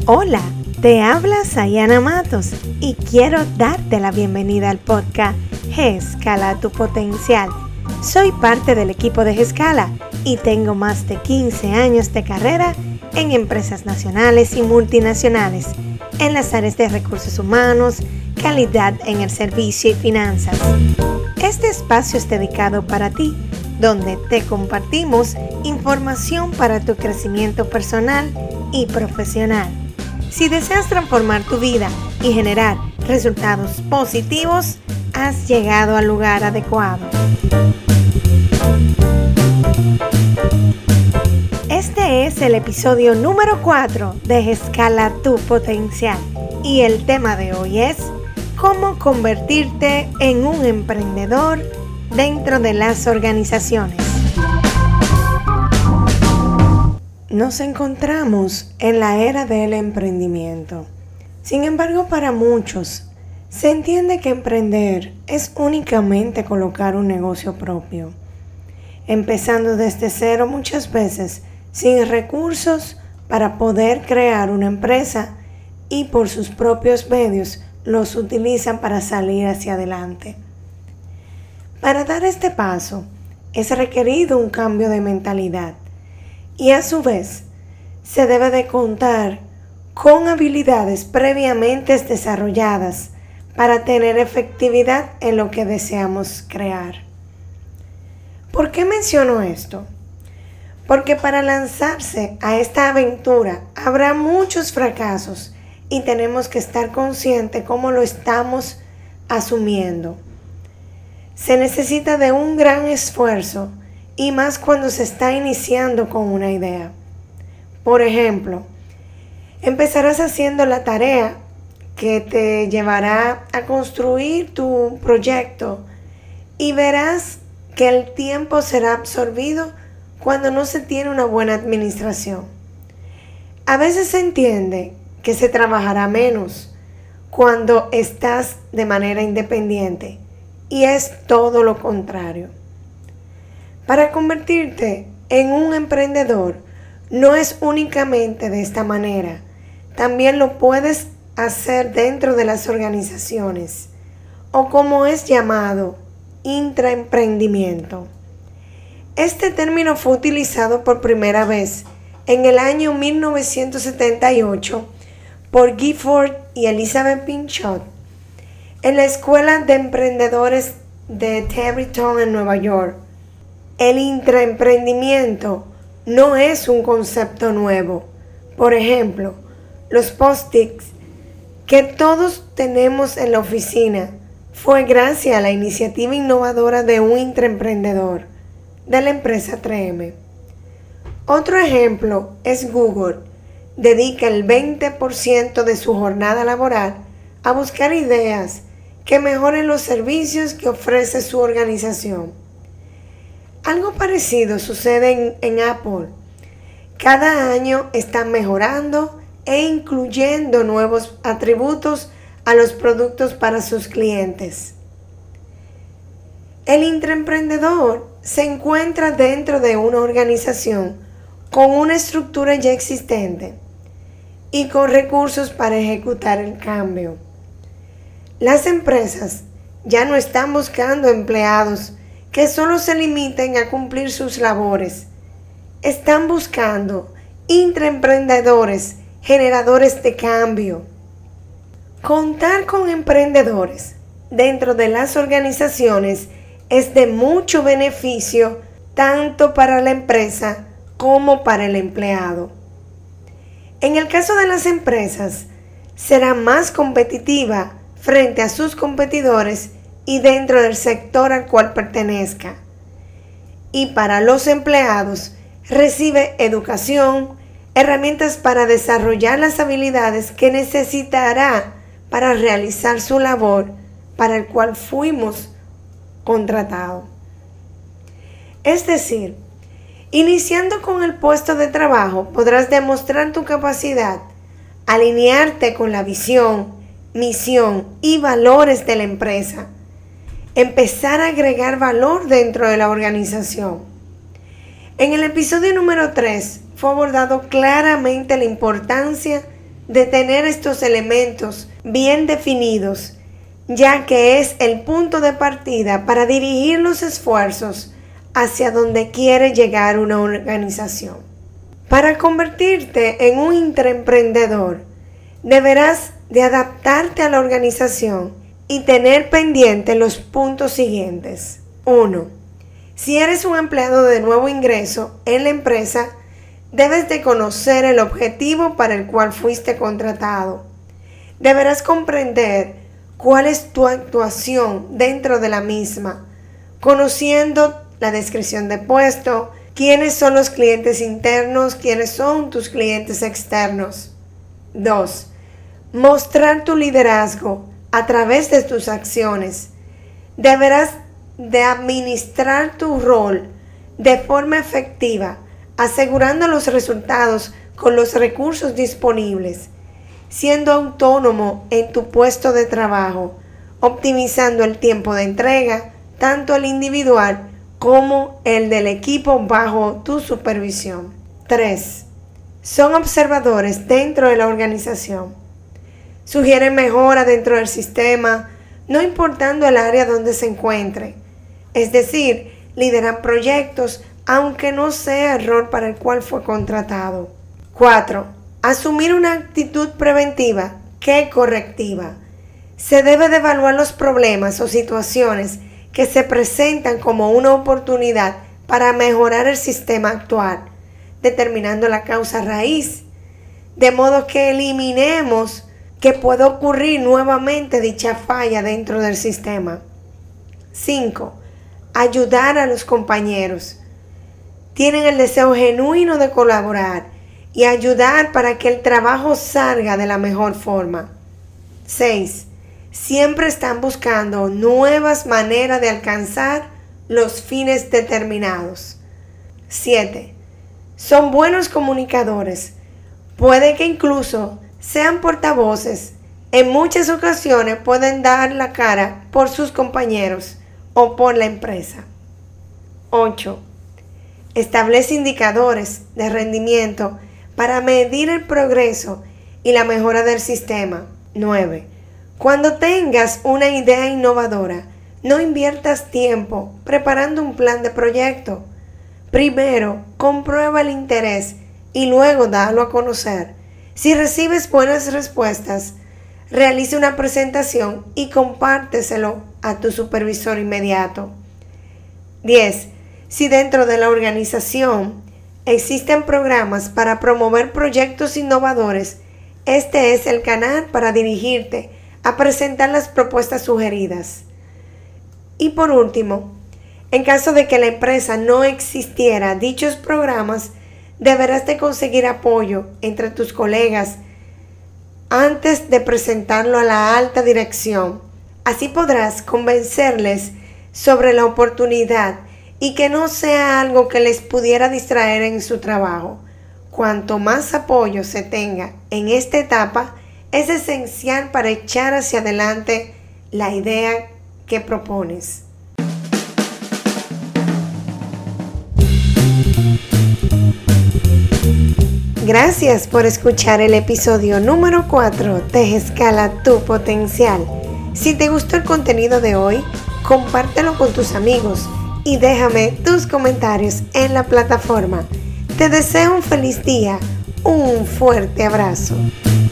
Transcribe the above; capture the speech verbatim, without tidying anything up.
Hola, te habla Sayana Matos y quiero darte la bienvenida al podcast G-Escala tu Potencial. Soy parte del equipo de G-Escala y tengo más de quince años de carrera en empresas nacionales y multinacionales, en las áreas de recursos humanos, calidad en el servicio y finanzas. Este espacio es dedicado para ti, donde te compartimos información para tu crecimiento personal y profesional. Si deseas transformar tu vida y generar resultados positivos, has llegado al lugar adecuado. Este es el episodio número cuatro de Escala tu Potencial y el tema de hoy es cómo convertirte en un emprendedor dentro de las organizaciones. Nos encontramos en la era del emprendimiento. Sin embargo, para muchos, se entiende que emprender es únicamente colocar un negocio propio, empezando desde cero muchas veces, sin recursos para poder crear una empresa y por sus propios medios los utilizan para salir hacia adelante. Para dar este paso, es requerido un cambio de mentalidad. Y a su vez, se debe de contar con habilidades previamente desarrolladas para tener efectividad en lo que deseamos crear. ¿Por qué menciono esto? Porque para lanzarse a esta aventura habrá muchos fracasos y tenemos que estar conscientes cómo lo estamos asumiendo. Se necesita de un gran esfuerzo y más cuando se está iniciando con una idea. Por ejemplo, empezarás haciendo la tarea que te llevará a construir tu proyecto y verás que el tiempo será absorbido cuando no se tiene una buena administración. A veces se entiende que se trabajará menos cuando estás de manera independiente y es todo lo contrario. Para convertirte en un emprendedor no es únicamente de esta manera, también lo puedes hacer dentro de las organizaciones o como es llamado, intraemprendimiento. Este término fue utilizado por primera vez en el año mil novecientos setenta y ocho por Gifford y Elizabeth Pinchot en la Escuela de Emprendedores de Tarrytown en Nueva York. El intraemprendimiento no es un concepto nuevo. Por ejemplo, los post-its que todos tenemos en la oficina fue gracias a la iniciativa innovadora de un intraemprendedor de la empresa tres eme. Otro ejemplo es Google. Dedica el veinte por ciento de su jornada laboral a buscar ideas que mejoren los servicios que ofrece su organización. Algo parecido sucede en, en Apple. Cada año están mejorando e incluyendo nuevos atributos a los productos para sus clientes. El intraemprendedor se encuentra dentro de una organización con una estructura ya existente y con recursos para ejecutar el cambio. Las empresas ya no están buscando empleados que solo se limiten a cumplir sus labores. Están buscando intraemprendedores, generadores de cambio. Contar con emprendedores dentro de las organizaciones es de mucho beneficio tanto para la empresa como para el empleado. En el caso de las empresas, será más competitiva frente a sus competidores y dentro del sector al cual pertenezca. Y para los empleados, recibe educación, herramientas para desarrollar las habilidades que necesitará para realizar su labor para el cual fuimos contratados. Es decir, iniciando con el puesto de trabajo, podrás demostrar tu capacidad, alinearte con la visión, misión y valores de la empresa, empezar a agregar valor dentro de la organización. En el episodio número tres fue abordado claramente la importancia de tener estos elementos bien definidos, ya que es el punto de partida para dirigir los esfuerzos hacia donde quiere llegar una organización. Para convertirte en un intraemprendedor, deberás de adaptarte a la organización y tener pendiente los puntos siguientes. uno. Si eres un empleado de nuevo ingreso en la empresa, debes de conocer el objetivo para el cual fuiste contratado. Deberás comprender cuál es tu actuación dentro de la misma, conociendo la descripción de puesto, quiénes son los clientes internos, quiénes son tus clientes externos. dos. Mostrar tu liderazgo a través de tus acciones. Deberás de administrar tu rol de forma efectiva, asegurando los resultados con los recursos disponibles, siendo autónomo en tu puesto de trabajo, optimizando el tiempo de entrega, tanto el individual como el del equipo bajo tu supervisión. tres. Son observadores dentro de la organización. Sugieren mejora dentro del sistema, no importando el área donde se encuentre. Es decir, lideran proyectos, aunque no sea el rol para el cual fue contratado. cuatro. Asumir una actitud preventiva que correctiva. Se debe de evaluar los problemas o situaciones que se presentan como una oportunidad para mejorar el sistema actual, determinando la causa raíz, de modo que eliminemos que pueda ocurrir nuevamente dicha falla dentro del sistema. cinco. Ayudar a los compañeros. Tienen el deseo genuino de colaborar y ayudar para que el trabajo salga de la mejor forma. seis. Siempre están buscando nuevas maneras de alcanzar los fines determinados. siete. Son buenos comunicadores. Puede que incluso sean portavoces. En muchas ocasiones pueden dar la cara por sus compañeros o por la empresa. ocho. Establece indicadores de rendimiento para medir el progreso y la mejora del sistema. nueve. Cuando tengas una idea innovadora, no inviertas tiempo preparando un plan de proyecto. Primero, comprueba el interés y luego dalo a conocer. Si recibes buenas respuestas, realiza una presentación y compárteselo a tu supervisor inmediato. diez. Si dentro de la organización existen programas para promover proyectos innovadores, este es el canal para dirigirte a presentar las propuestas sugeridas. Y por último, en caso de que la empresa no existiera dichos programas, deberás de conseguir apoyo entre tus colegas antes de presentarlo a la alta dirección. Así podrás convencerles sobre la oportunidad y que no sea algo que les pudiera distraer en su trabajo. Cuanto más apoyo se tenga en esta etapa, es esencial para echar hacia adelante la idea que propones. Gracias por escuchar el episodio número cuatro de Escala tu Potencial. Si te gustó el contenido de hoy, compártelo con tus amigos y déjame tus comentarios en la plataforma. Te deseo un feliz día, un fuerte abrazo.